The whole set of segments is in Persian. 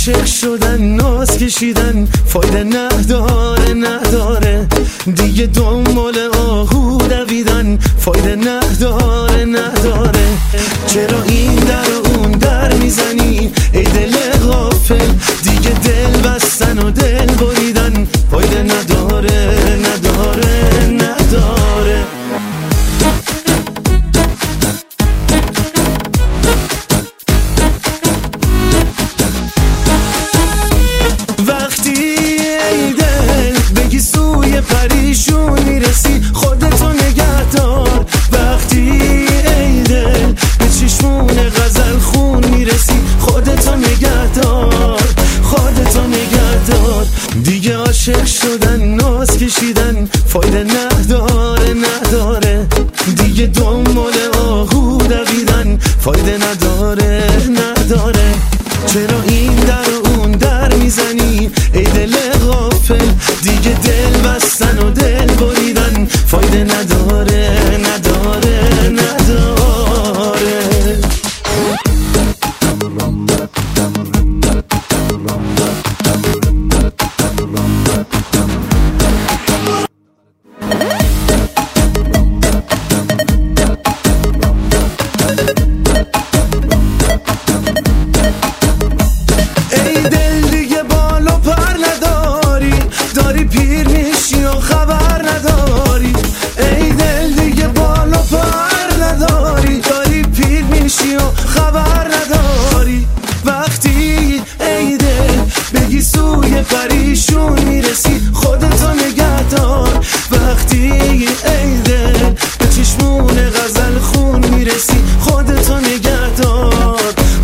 عاشق شدن ناز کشیدن فایده نداره دیگه دنبال آهو دویدن فایده نداره چرا این در و اون در میزنی ای دل غافل دیگه دل بستن و دل بریدن فایده نداره پریشون میرسی خودتو نگه دار وقتی ای دل به چشمون غزل خون میرسی خودتو نگه دار دیگه عاشق شدن ناز کشیدن فایده نداره دیگه دنبال آهو دویدن فایده نداره چرا این در و اون در میزنی ای دل غافل دیگه دل بستن و دل بریدن فایده نداره پیر میشی و خبر نداری ای دل دیگه بال و پر نداری داری پیر میشی و خبر نداری وقتی ای دل بگی سوی پریشون میرسی خودتو نگه دار وقتی ای دل به چشمون غزل خون میرسی خودتو نگه دار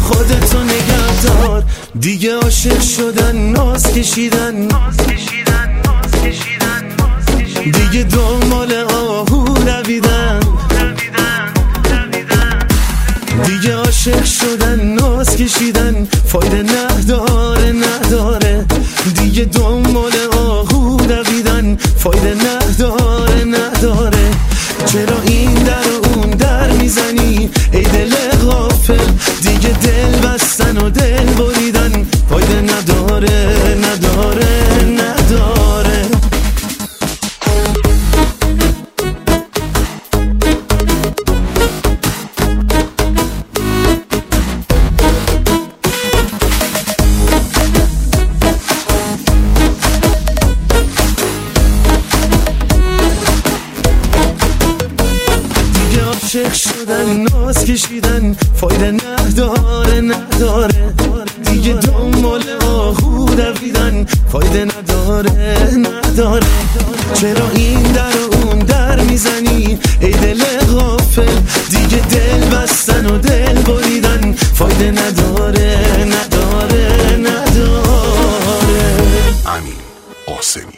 دیگه عاشق شدن ناز کشیدن دیگه دنبال آهو دویدن دیگه عاشق شدن ناز کشیدن فایده نداره دیگه دنبال آهو دویدن فایده نداره چرا این در و اون در میزنی ای دل غافل دیگه دل بستن و دل بریدن فایده نداره عاشق شدن ناز کشیدن فایده نداره دیگه دنبال آهو دویدن فایده نداره چرا این در و اون در میزنی ای دل غافل دیگه دل بستن و دل بریدن فایده نداره امین قاسمی.